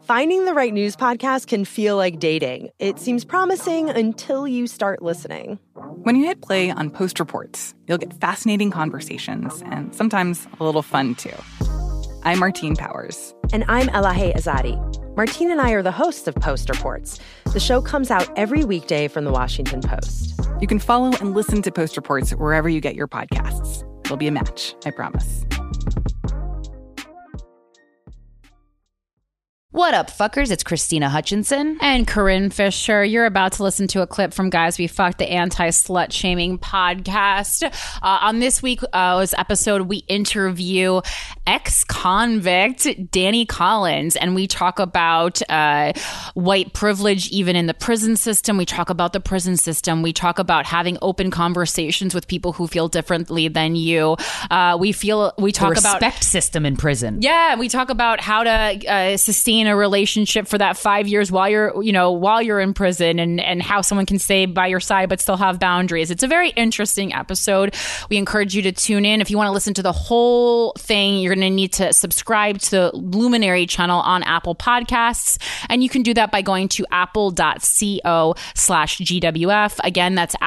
Finding the right news podcast can feel like dating. It seems promising until you start listening. When you hit play on Post Reports, you'll get fascinating conversations and sometimes a little fun, too. I'm Martine Powers. And I'm Elahe Azadi. Martine and I are the hosts of Post Reports. The show comes out every weekday from the Washington Post. You can follow and listen to Post Reports wherever you get your podcasts. It'll be a match, I promise. What up, fuckers? It's Christina Hutchinson. And Corinne Fisher. You're about to listen to a clip from Guys We Fucked, the anti-slut shaming podcast. On this week's episode, we interview ex-convict Danny Collins, and we talk about white privilege even in the prison system. We talk about the prison system. We talk about having open conversations with people who feel differently than you. We talk about respect system in prison. Yeah, we talk about how to sustain a relationship for that 5 years while you're in prison, and how someone can stay by your side but still have boundaries. It's a very interesting episode. We encourage you to tune in. If you want to listen to the whole thing, you're going to need to subscribe to the Luminary channel on Apple Podcasts, and you can do that by going to apple.co/GWF. Again, that's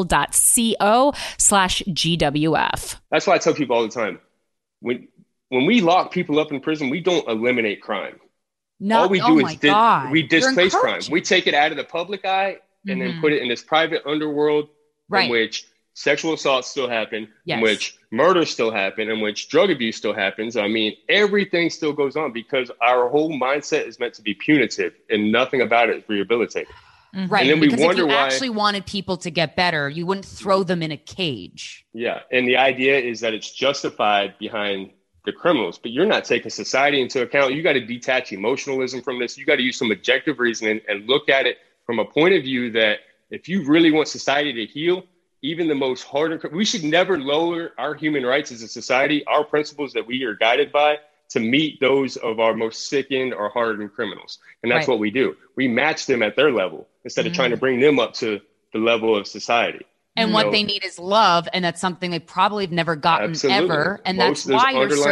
apple.co/GWF. That's why I tell people all the time, when we lock people up in prison, we don't eliminate crime. All we do is we displace crime. We take it out of the public eye and then put it in this private underworld in which sexual assaults still happen, in which murder still happen, in which drug abuse still happens. I mean, everything still goes on because our whole mindset is meant to be punitive and nothing about it is rehabilitative. Right. And then we wonder if you why actually wanted people to get better, you wouldn't throw them in a cage. Yeah. And the idea is that it's justified behind the criminals, but you're not taking society into account. You got to detach emotionalism from this. You got to use some objective reasoning and look at it from a point of view that if you really want society to heal, even the most hardened, we should never lower our human rights as a society, our principles that we are guided by, to meet those of our most sickened or hardened criminals. And that's what we do. We match them at their level instead of trying to bring them up to the level of society. And what they need is love. And that's something they probably have never gotten ever. And that's why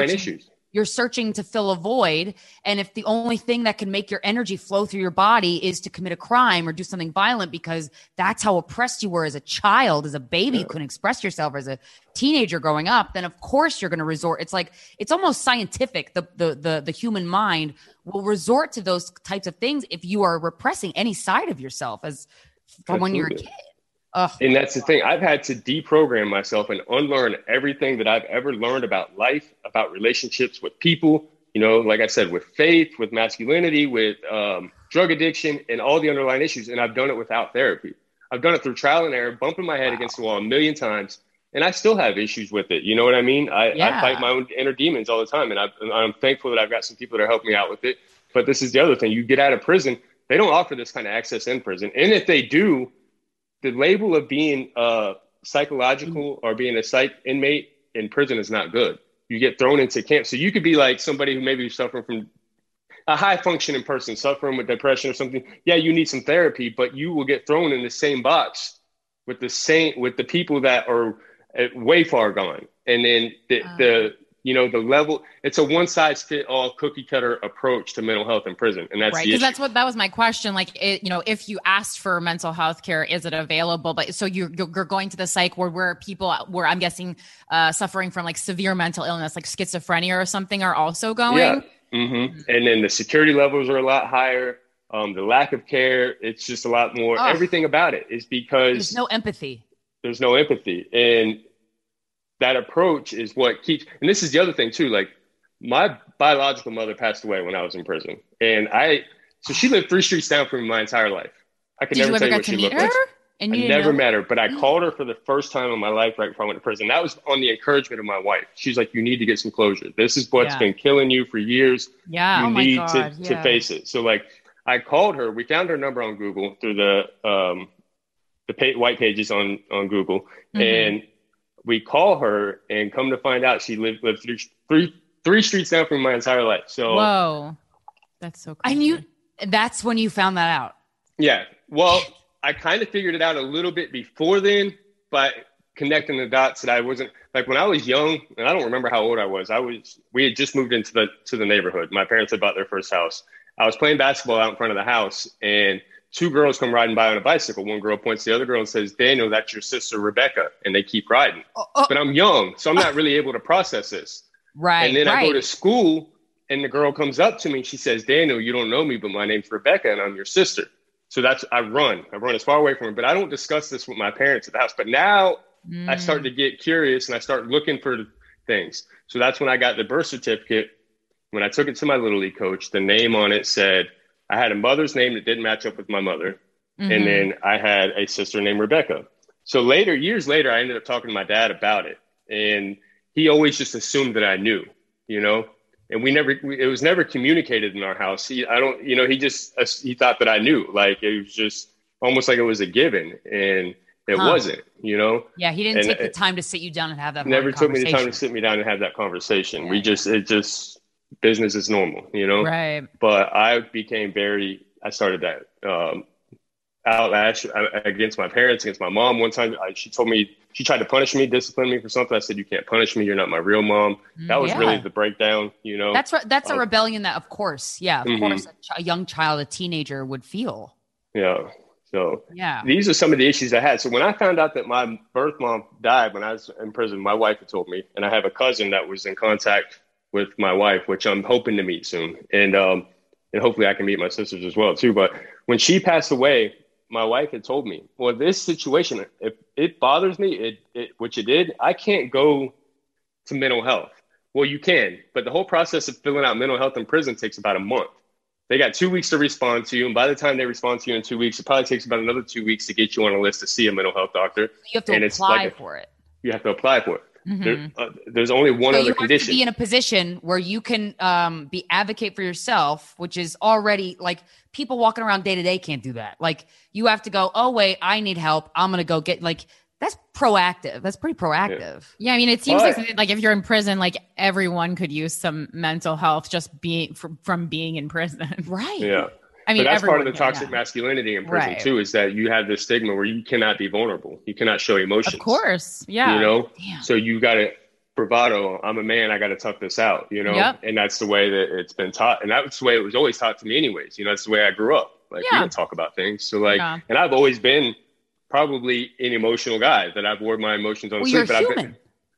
you're searching to fill a void. And if the only thing that can make your energy flow through your body is to commit a crime or do something violent, because that's how oppressed you were as a child, as a baby, you couldn't express yourself, as a teenager growing up, then of course you're going to resort. It's like, it's almost scientific. The human mind will resort to those types of things if you are repressing any side of yourself from when you're a kid. And that's the thing. I've had to deprogram myself and unlearn everything that I've ever learned about life, about relationships with people, like I said, with faith, with masculinity, with drug addiction, and all the underlying issues. And I've done it without therapy. I've done it through trial and error, bumping my head against the wall a million times. And I still have issues with it. You know what I mean? I fight my own inner demons all the time. And I'm thankful that I've got some people that are helping me out with it. But this is the other thing. You get out of prison, they don't offer this kind of access in prison. And if they do, the label of being psychological or being a psych inmate in prison is not good. You get thrown into camp. So you could be like somebody who maybe is suffering from a high functioning person, suffering with depression or something. Yeah, you need some therapy, but you will get thrown in the same box with the people that are way far gone. And then the level, it's a one size fit all cookie cutter approach to mental health in prison. And that's right. Because that was my question. Like, if you asked for mental health care, is it available? But so you're going to the psych ward where people where I'm guessing suffering from like severe mental illness, like schizophrenia or something, are also going. Yeah. Mm-hmm. And then the security levels are a lot higher. The lack of care, it's just a lot more. Everything about it is because there's no empathy. And that approach is what keeps, and this is the other thing too, like my biological mother passed away when I was in prison. And so she lived 3 streets down from me my entire life. I could never tell you what she looked like. I never met her, but I called her for the first time in my life right before I went to prison. That was on the encouragement of my wife. She's like, you need to get some closure. This is what's been killing you for years. Yeah. You need to face it. So like I called her, we found her number on Google through the white pages on Google. And we call her and come to find out she lived 3 streets down from my entire life. So whoa, that's so crazy. That's when you found that out. Yeah. Well, I kind of figured it out a little bit before then, but connecting the dots that I wasn't like when I was young, and I don't remember how old I was. We had just moved into the neighborhood. My parents had bought their first house. I was playing basketball out in front of the house, and 2 girls come riding by on a bicycle. One girl points to the other girl and says, "Daniel, that's your sister, Rebecca." And they keep riding. But I'm young, so I'm not really able to process this. Right. And then I go to school, and the girl comes up to me. She says, "Daniel, you don't know me, but my name's Rebecca, and I'm your sister." So I run as far away from her. But I don't discuss this with my parents at the house. But now I start to get curious, and I start looking for things. So that's when I got the birth certificate. When I took it to my Little League coach, the name on it said, I had a mother's name that didn't match up with my mother. And then I had a sister named Rebecca. So years later, I ended up talking to my dad about it. And he always just assumed that I knew, and it was never communicated in our house. He thought that I knew, like, it was just almost like it was a given. And it wasn't, Yeah, he didn't take the time to sit you down and have that Never took me the time to sit me down and have that conversation. Yeah. Business is normal, Right. But I started that outlash against my parents, against my mom. One time she tried to punish me, discipline me for something. I said, "You can't punish me. You're not my real mom." That was really the breakdown, That's a rebellion that, of course, a young child, a teenager would feel. Yeah. So these are some of the issues I had. So when I found out that my birth mom died when I was in prison, my wife had told me, and I have a cousin that was in contact with my wife, which I'm hoping to meet soon. And hopefully I can meet my sisters as well too. But when she passed away, my wife had told me, well, this situation, if it bothers me, which it did, I can't go to mental health. Well, you can, but the whole process of filling out mental health in prison takes about a month. They got 2 weeks to respond to you. And by the time they respond to you in 2 weeks, it probably takes about another 2 weeks to get you on a list to see a mental health doctor. You have to apply for it. You have to apply for it. There's only one other condition. You have to be in a position where you can advocate for yourself, which is already, like, people walking around day to day can't do that. Like, you have to go, oh wait, I need help. I'm going to go get, like, that's proactive. That's pretty proactive. Yeah. I mean, it seems like if you're in prison, like, everyone could use some mental health just from being in prison. Right. Yeah. I mean, but that's part of the toxic masculinity in prison too, is that you have this stigma where you cannot be vulnerable. You cannot show emotions. Of course. Yeah. So you got to bravado. I'm a man. I got to tough this out, and that's the way that it's been taught. And that's the way it was always taught to me anyways. That's the way I grew up. Like, we didn't talk about things. So and I've always been probably an emotional guy, that I've worn my emotions on the sleeve. You're human.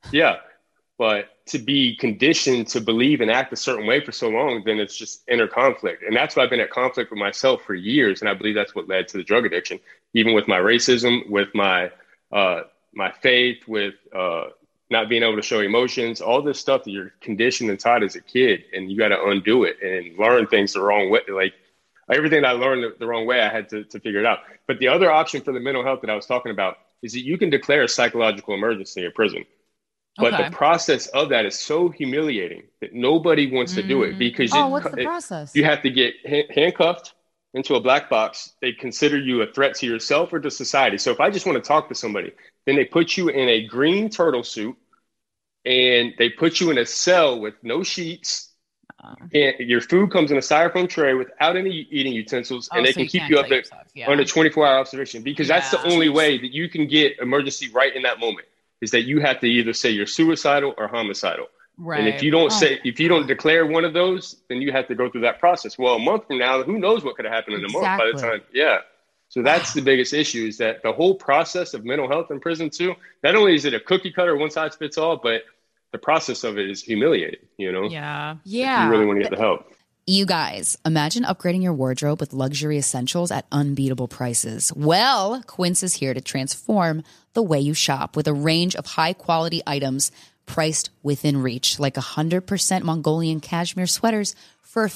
But to be conditioned to believe and act a certain way for so long, then it's just inner conflict. And that's why I've been at conflict with myself for years. And I believe that's what led to the drug addiction, even with my racism, with my faith, with not being able to show emotions, all this stuff that you're conditioned and taught as a kid. And you got to undo it and learn things the wrong way. Like, everything that I learned the wrong way, I had to figure it out. But the other option for the mental health that I was talking about is that you can declare a psychological emergency in prison. But the process of that is so humiliating that nobody wants to do it, because what's the process? You have to get handcuffed into a black box. They consider you a threat to yourself or to society. So if I just want to talk to somebody, then they put you in a green turtle suit and they put you in a cell with no sheets. And your food comes in a styrofoam tray without any eating utensils, and they can keep you up there under 24-hour observation, because that's the only way that you can get emergency right in that moment, is that you have to either say you're suicidal or homicidal. Right. And if you don't declare one of those, then you have to go through that process. Well, a month from now, who knows what could have happened in a month by the time. Yeah. So that's the biggest issue, is that the whole process of mental health in prison too, not only is it a cookie cutter, one size fits all, but the process of it is humiliating, Yeah. If you really want to get the help. You guys, imagine upgrading your wardrobe with luxury essentials at unbeatable prices. Well, Quince is here to transform the way you shop with a range of high-quality items priced within reach, like 100% Mongolian cashmere sweaters for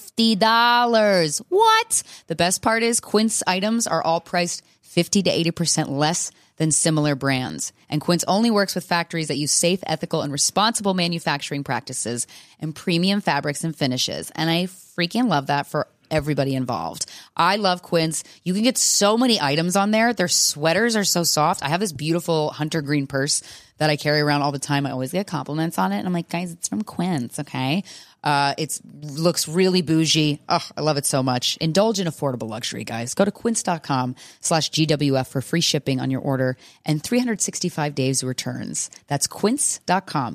$50. What? The best part is Quince items are all priced 50 to 80% less than similar brands. And Quince only works with factories that use safe, ethical, and responsible manufacturing practices and premium fabrics and finishes. And I freaking love that for everybody involved. I love Quince. You can get so many items on there. Their sweaters are so soft. I have this beautiful hunter green purse that I carry around all the time. I always get compliments on it. And I'm like, guys, it's from Quince, okay? It looks really bougie. Oh, I love it so much. Indulge in affordable luxury, guys. Go to quince.com/GWF for free shipping on your order and 365 days returns. That's quince.com,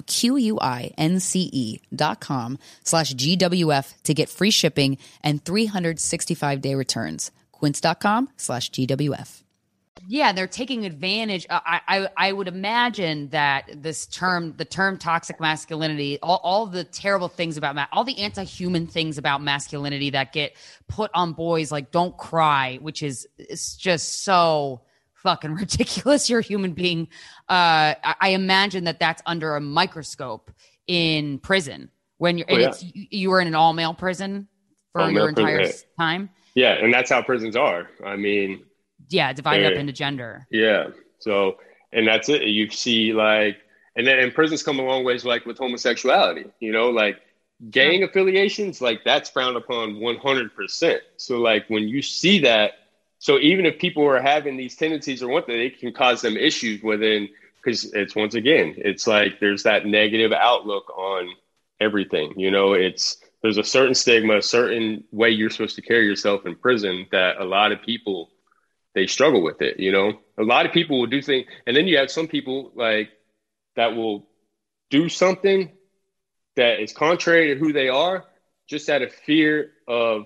QUINCE.com/GWF to get free shipping and 365-day returns. Quince.com/GWF. Yeah, they're taking advantage. I would imagine that the term toxic masculinity, all the terrible things about all the anti-human things about masculinity that get put on boys, like don't cry, which is it's just so fucking ridiculous. You're a human being. I imagine that that's under a microscope in prison when you're. You were in an all-male prison for your entire time. Yeah, and that's how prisons are. I mean. Yeah, divided up into gender. Yeah. So, and that's it. You see and prisons come a long ways, like with homosexuality, like gang affiliations, like that's frowned upon 100%. So like when you see that, so even if people are having these tendencies or what, it can cause them issues within, because it's, once again, it's like there's that negative outlook on everything, there's a certain stigma, a certain way you're supposed to carry yourself in prison that a lot of people, they struggle with it, A lot of people will do things, and then you have some people like that will do something that is contrary to who they are, just out of fear of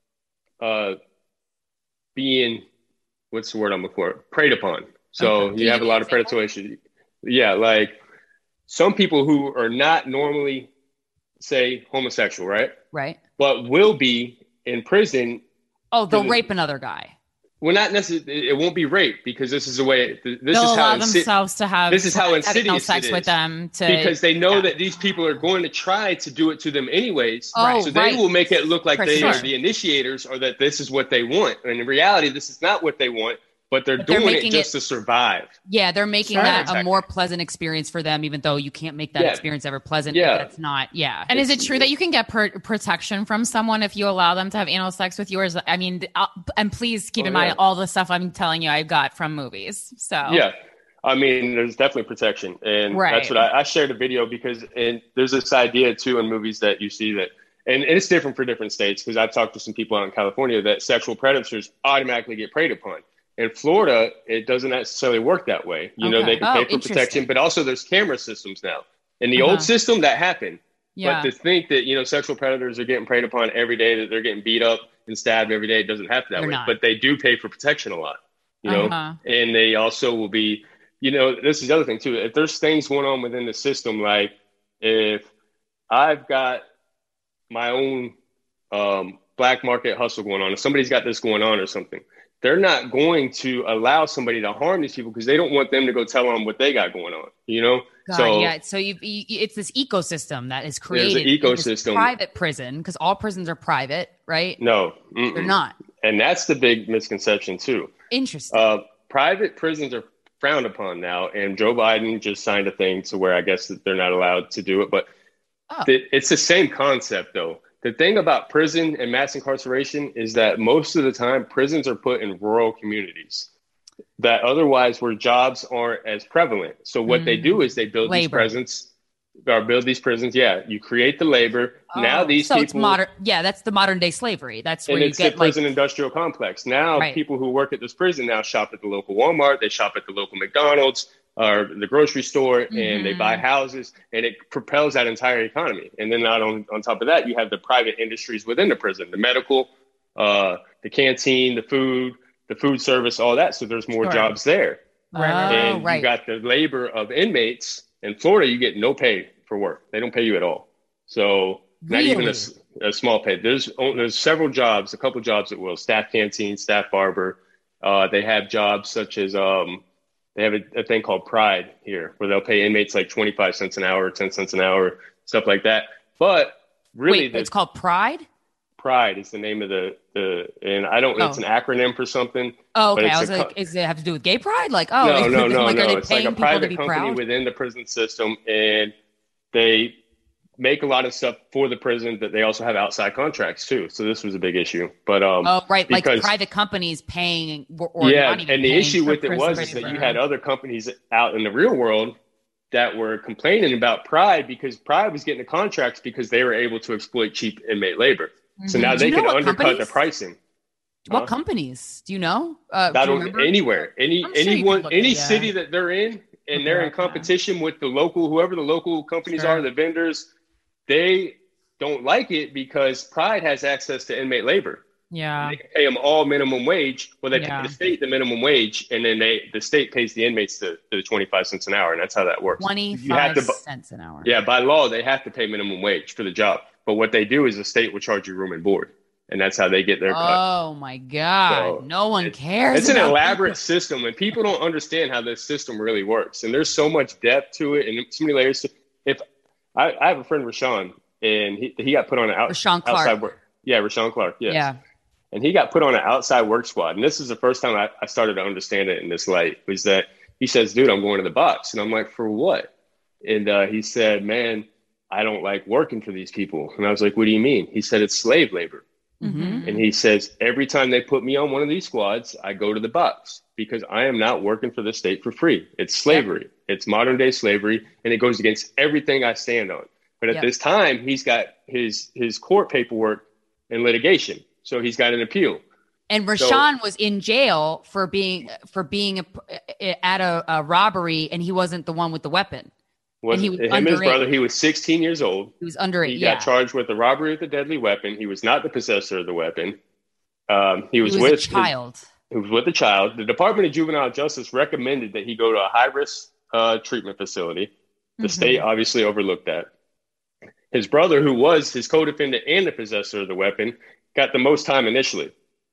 being, what's the word I'm looking for? Preyed upon. So you have a lot of predatory issues. Yeah, like some people who are not normally, say, homosexual, right? Right. But will be in prison. Oh, they'll rape another guy. Well, not necessarily. It won't be rape because this is the way. They'll allow themselves to have. This is how insidious sex with them because they know that these people are going to try to do it to them anyways. So they will make it look like they are the initiators, or that this is what they want. And in reality, this is not what they want. But they're doing it just to survive. Yeah, they're making that a more pleasant experience for them, even though you can't make that experience ever pleasant. Yeah, that's not. Yeah. And is it true that you can get protection from someone if you allow them to have anal sex with yours? I mean, and please keep in mind all the stuff I'm telling you I got from movies. So yeah, I mean, there's definitely protection, and that's what I shared a video because there's this idea too in movies that you see that. And it's different for different states because I've talked to some people out in California that sexual predators automatically get preyed upon. In Florida, it doesn't necessarily work that way. They can pay for protection, but also there's camera systems now. In the old system, that happened. Yeah. But to think that, sexual predators are getting preyed upon every day, that they're getting beat up and stabbed every day, it doesn't happen that way. Not. But they do pay for protection a lot, and they also will be, this is the other thing too. If there's things going on within the system, like if I've got my own black market hustle going on, if somebody's got this going on or something, they're not going to allow somebody to harm these people because they don't want them to go tell them what they got going on, God, so it's this ecosystem that is created. There's an ecosystem. Private prison, because all prisons are private, right? No. They're not. And that's the big misconception too. Interesting. Private prisons are frowned upon now, and Joe Biden just signed a thing to where I guess that they're not allowed to do it. But it's the same concept though. The thing about prison and mass incarceration is that most of the time prisons are put in rural communities that otherwise where jobs aren't as prevalent. So what they do is they build these prisons. Yeah, you create the labor. Now these people. It's modern. Yeah, that's the modern day slavery. That's where you get the prison industrial complex. Now people who work at this prison now shop at the local Walmart. They shop at the local McDonald's or the grocery store, and they buy houses, and it propels that entire economy. And then on top of that, you have the private industries within the prison, the medical, the canteen, the food service, all that. So there's more jobs there. You got the labor of inmates. In Florida, you get no pay for work. They don't pay you at all. So not even a small pay. There's several jobs, a couple jobs that will. Staff canteen, staff barber. They have jobs such as they have a thing called Pride here, where they'll pay inmates like 25 cents an hour, 10 cents an hour, stuff like that. But really, it's called Pride? Pride is the name of and I don't know, it's an acronym for something. Oh, okay. I was like, does it have to do with gay pride? Like, no. It's like a private company within the prison system, and they make a lot of stuff for the prison that they also have outside contracts too. So this was a big issue. But like private companies paying or not even and the issue with it was that you had other companies out in the real world that were complaining about Pride because Pride was getting the contracts because they were able to exploit cheap inmate labor. Mm-hmm. So now they can undercut the pricing. What companies? Do you know? Anywhere, any city that they're in, and they're in competition with whoever the local companies are, the vendors, they don't like it because Pride has access to inmate labor. Yeah. They can pay them all minimum wage. Well, they pay the state the minimum wage, and then the state pays the inmates the 25 cents an hour, and that's how that works. 25 cents an hour. Yeah, by law, they have to pay minimum wage for the job. But what they do is the state will charge you room and board, and that's how they get their cut. Oh, my God. So no one cares. It's an elaborate system, and people don't understand how this system really works. And there's so much depth to it and so many layers. If I have a friend, Rashawn, and he got put on an outside work. Yeah, Rashawn Clark. Yes. Yeah. And he got put on an outside work squad. And this is the first time I started to understand it in this light, was that he says, dude, I'm going to the box. And I'm like, for what? And he said, man, I don't like working for these people. And I was like, what do you mean? He said, it's slave labor. Mm-hmm. And he says, every time they put me on one of these squads, I go to the box because I am not working for the state for free. It's slavery. Yep. It's modern day slavery. And it goes against everything I stand on. But at this time, he's got his court paperwork and litigation. So he's got an appeal. And Rashawn was in jail for being at a robbery, and he wasn't the one with the weapon. He was him and his brother. He was 16 years old. He was underage. He got charged with the robbery with a deadly weapon. He was not the possessor of the weapon. He was with a child. He was with a child. The Department of Juvenile Justice recommended that he go to a high-risk treatment facility. The state obviously overlooked that. His brother, who was his co-defendant and the possessor of the weapon, got the most time initially.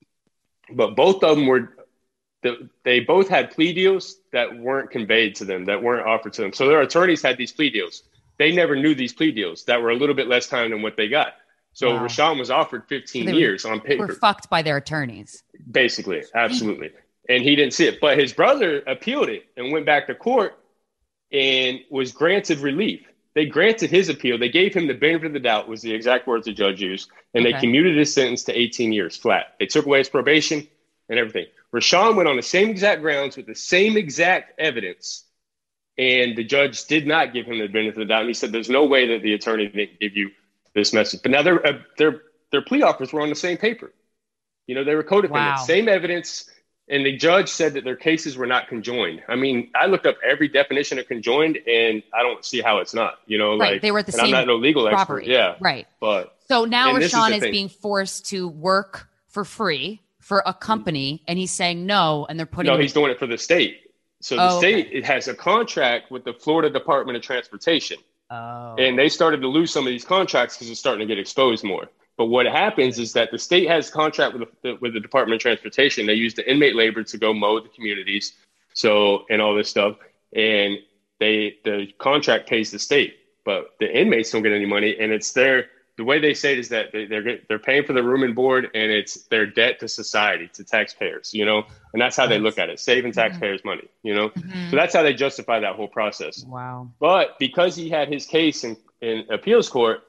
But both of them they both had plea deals that weren't conveyed to them, that weren't offered to them. So their attorneys had these plea deals. They never knew these plea deals that were a little bit less time than what they got. So Rashawn was offered 15 years on paper. Were fucked by their attorneys. Basically, absolutely. And he didn't see it. But his brother appealed it and went back to court and was granted relief. They granted his appeal. They gave him the benefit of the doubt, was the exact words the judge used. And they commuted his sentence to 18 years flat. They took away his probation and everything. Rashawn went on the same exact grounds with the same exact evidence. And the judge did not give him the benefit of the doubt. And he said, there's no way that the attorney didn't give you this message. But now their plea offers were on the same paper. You know, they were co-defendants, same evidence. And the judge said that their cases were not conjoined. I mean, I looked up every definition of conjoined, and I don't see how it's not. You know, like they were at the same. I'm not no legal expert. Yeah, right. But so now Rashawn is being forced to work for free for a company, and he's saying no, and they're putting. No, he's doing it for the state. So the state it has a contract with the Florida Department of Transportation, and they started to lose some of these contracts because it's starting to get exposed more. But what happens is that the state has a contract with the Department of Transportation. They use the inmate labor to go mow the communities, and all this stuff. And the contract pays the state, but the inmates don't get any money. And it's the way they say it is that they're paying for the room and board, and it's their debt to society, to taxpayers, you know. And that's how they look at it, saving taxpayers money, you know. So that's how they justify that whole process. Wow. But because he had his case in appeals court,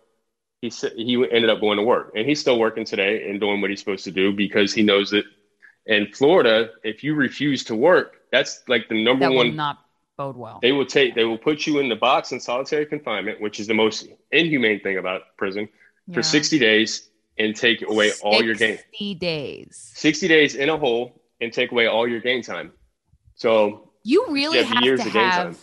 he ended up going to work, and he's still working today and doing what he's supposed to do because he knows that in Florida, if you refuse to work, that's like the number one. That will not bode well. They will put you in the box in solitary confinement, which is the most inhumane thing about prison, for 60 days and take away all your gain. 60 days. 60 days in a hole and take away all your gain time. So you really have to have.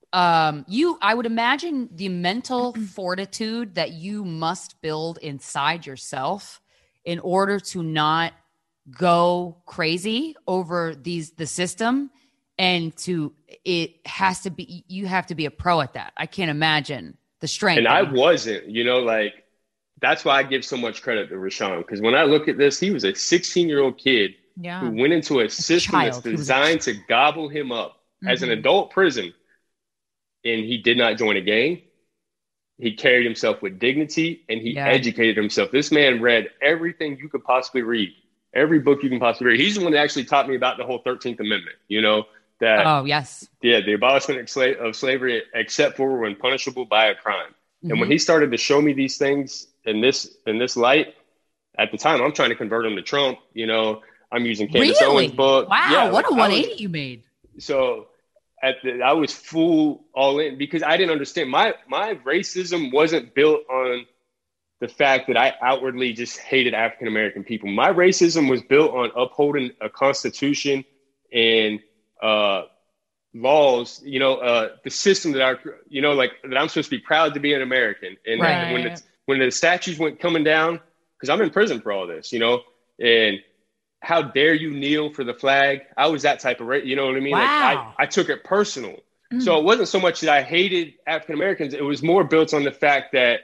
I would imagine the mental fortitude that you must build inside yourself in order to not go crazy over the system, and you have to be a pro at that. I can't imagine the strength. And I wasn't, you know, like that's why I give so much credit to Rashawn, because when I look at this, he was a 16-year-old kid who went into a system that's designed to gobble him up as an adult prison. And he did not join a gang. He carried himself with dignity, and he educated himself. This man read everything you could possibly read, every book you can possibly read. He's the one that actually taught me about the whole 13th Amendment, you know, that, the abolishment of slavery, except for when punishable by a crime. And when he started to show me these things in this light, at the time, I'm trying to convert him to Trump. You know, I'm using Candace Owens' book. Wow, what a 180 you made. So I was full all in because I didn't understand. My racism wasn't built on the fact that I outwardly just hated African American people. My racism was built on upholding a constitution and laws, the system that that I'm supposed to be proud to be an American. And right. when the statues went coming down, because I'm in prison for all this, and how dare you kneel for the flag? I was that type of, you know what I mean? Wow. Like I took it personal. So it wasn't so much that I hated African Americans. It was more built on the fact that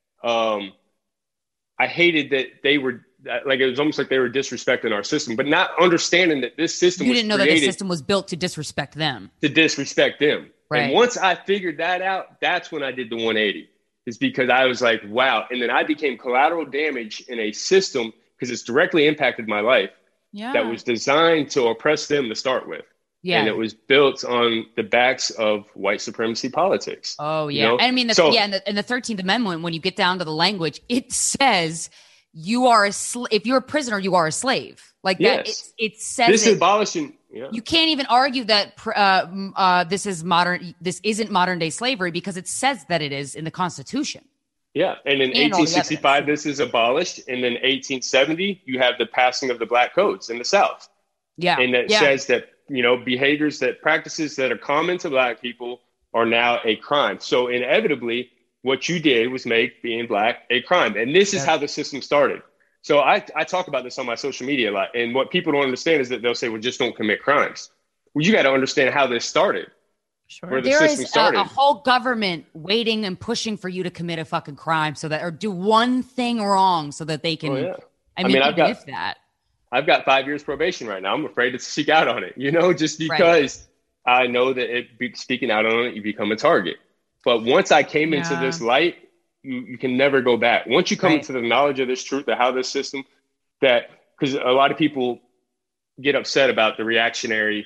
I hated that they were, like, it was almost like they were disrespecting our system, but not understanding that this system you didn't know that the system was built to disrespect them. To disrespect them. Right. And once I figured that out, that's when I did the 180. Is because I was like, wow. And then I became collateral damage in a system because it's directly impacted my life that was designed to oppress them to start with. Yeah. And it was built on the backs of white supremacy politics. Oh, yeah. I mean, in the 13th Amendment, when you get down to the language, it says you are if you're a prisoner, you are a slave. Like that. Yes. It says this is abolishing. Yeah. You can't even argue that this isn't modern day slavery because it says that it is in the Constitution. Yeah. And in 1865, this is abolished. And then 1870, you have the passing of the Black Codes in the South. Yeah. And that says that, behaviors practices that are common to Black people are now a crime. So inevitably, what you did was make being Black a crime. And this is how the system started. So I talk about this on my social media a lot. And what people don't understand is that they'll say, well, just don't commit crimes. Well, you got to understand how this started. Sure. Where the system started. There is a whole government waiting and pushing for you to commit a fucking crime or do one thing wrong so that they can. Oh, yeah. I mean, I've got 5 years probation right now. I'm afraid to speak out on it, just because I know that speaking out on it, you become a target. But once I came into this light, you can never go back. Once you come into the knowledge of this truth, of how this system, because a lot of people get upset about the reactionary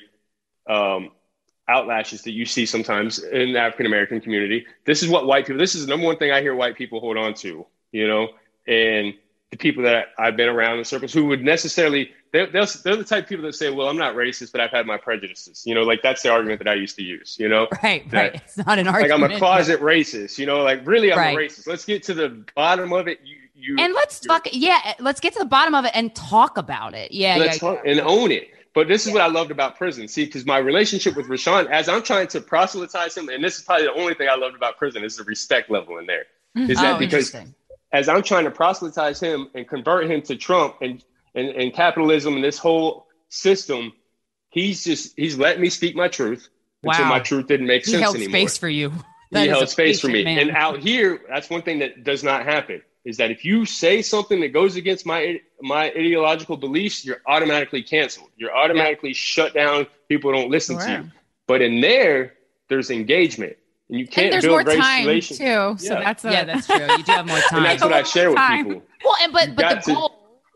outlashes that you see sometimes in the African-American community. This is the number one thing I hear white people hold on to, and the people that I've been around in circles who would necessarily, they're the type of people that say, well, I'm not racist, but I've had my prejudices. Like that's the argument that I used to use, Right. It's not an argument. Like I'm a closet racist, like really I'm a racist. Let's get to the bottom of it. Let's get to the bottom of it and talk about it. Let's talk and own it. But this is what I loved about prison. See, because my relationship with Rashawn, as I'm trying to proselytize him, and this is probably the only thing I loved about prison is the respect level in there. Is that because as I'm trying to proselytize him and convert him to Trump and capitalism and this whole system, he's let me speak my truth until my truth didn't make sense anymore. He held space for you. He held space for me. Man. And out here, that's one thing that does not happen, is that if you say something that goes against my ideological beliefs, you're automatically canceled. You're automatically shut down. People don't listen to you. But in there's engagement. And you can't build race relations. Too. So that's true. You do have more time. And that's what I share with people. Well, but the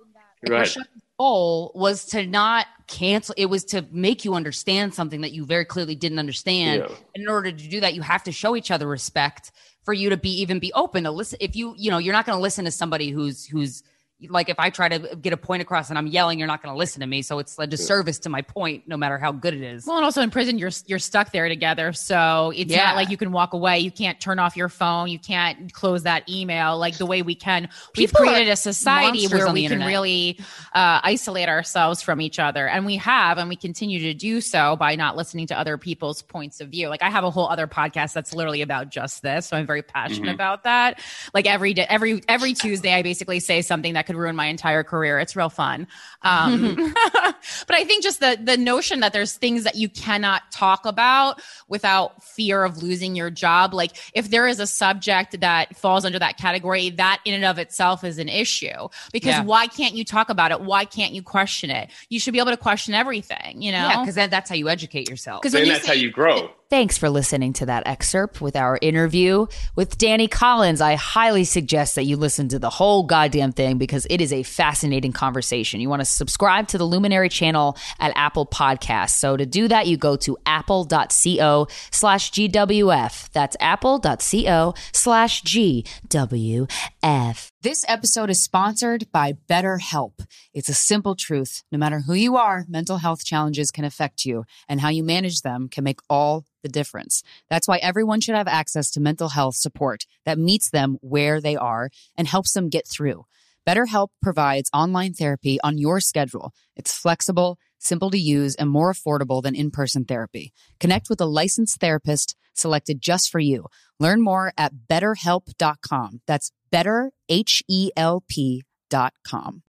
goal was to not cancel. It was to make you understand something that you very clearly didn't understand. Yeah. And in order to do that, you have to show each other respect for you to be open to listen. If you're not going to listen to somebody who's like, if I try to get a point across and I'm yelling, you're not going to listen to me. So it's a disservice to my point, no matter how good it is. Well, and also in prison, you're stuck there together. So it's not like you can walk away. You can't turn off your phone. You can't close that email like the way we can. We've created a society where we can really isolate ourselves from each other. And we have, and we continue to do so by not listening to other people's points of view. Like I have a whole other podcast that's literally about just this. So I'm very passionate about that. Like every day, every Tuesday, I basically say something that could ruin my entire career. It's real fun. But I think just the notion that there's things that you cannot talk about without fear of losing your job. Like if there is a subject that falls under that category, that in and of itself is an issue, because why can't you talk about it? Why can't you question it? You should be able to question everything, Yeah, because that's how you educate yourself. Because that's how you grow. Thanks for listening to that excerpt with our interview with Danny Collins. I highly suggest that you listen to the whole goddamn thing because it is a fascinating conversation. You want to subscribe to the Luminary channel at Apple Podcasts. So to do that, you go to apple.co/GWF. That's apple.co/GWF. This episode is sponsored by BetterHelp. It's a simple truth. No matter who you are, mental health challenges can affect you, and how you manage them can make all the difference. That's why everyone should have access to mental health support that meets them where they are and helps them get through. BetterHelp provides online therapy on your schedule. It's flexible, simple to use, and more affordable than in-person therapy. Connect with a licensed therapist selected just for you. Learn more at BetterHelp.com. That's BetterHelp.com.